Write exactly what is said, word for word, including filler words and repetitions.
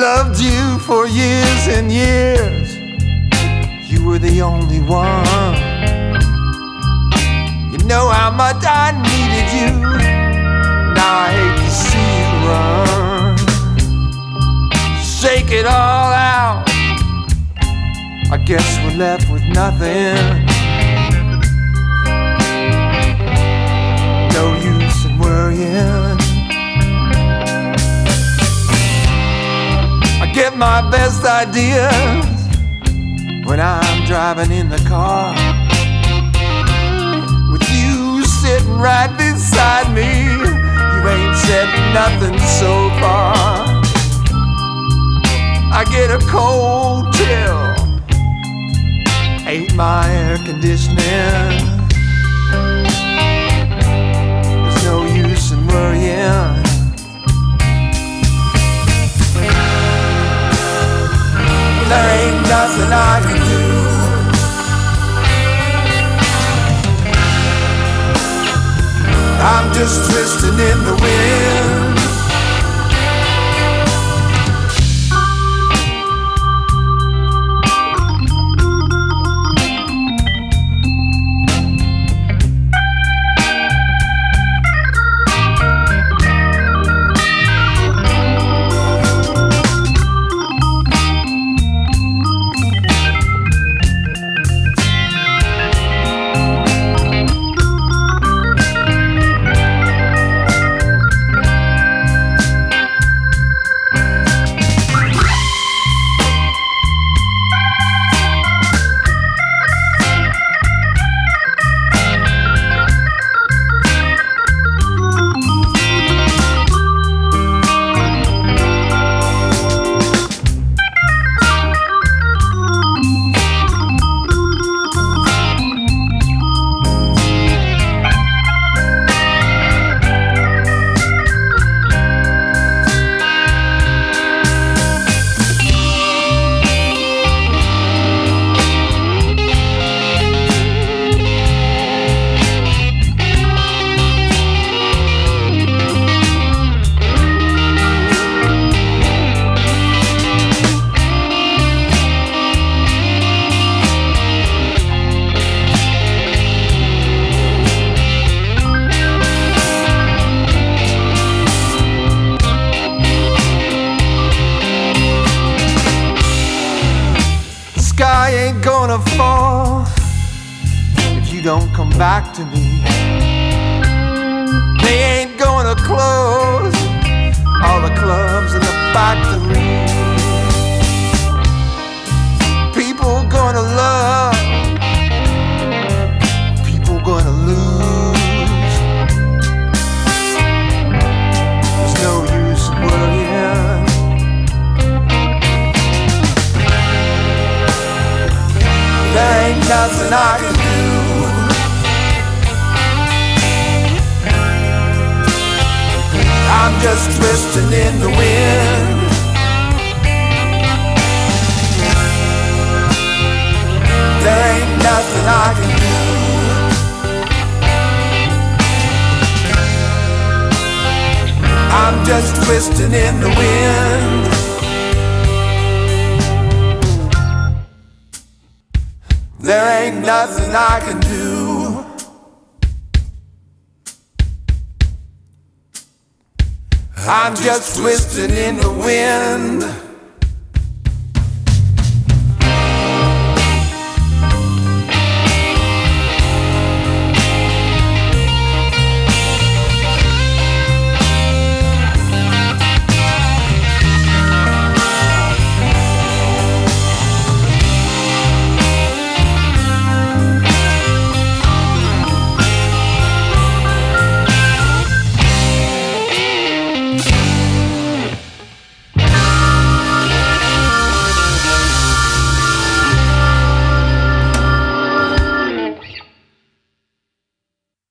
loved you for years and years. You were the only one. You know how much I needed you. Now I hate to see you run. Shake it all out. I guess we're left with nothing. No use in worrying. I get my best ideas when I'm driving in the car, with you sitting right beside me. You ain't said nothing so far. I get a cold chill. Ain't my air conditioning. There's no use in worrying. There ain't nothing I can do. I'm just twisting in the wind. Sky ain't gonna fall if you don't come back to me. They ain't gonna close all the clubs and the factories. People gonna love, people gonna lose. There's no use in worrying. There ain't nothing I can do. I'm just twisting in the wind. There ain't nothing I can do. I'm just twisting in the wind. There ain't nothing I can do. I'm just twisting in the wind.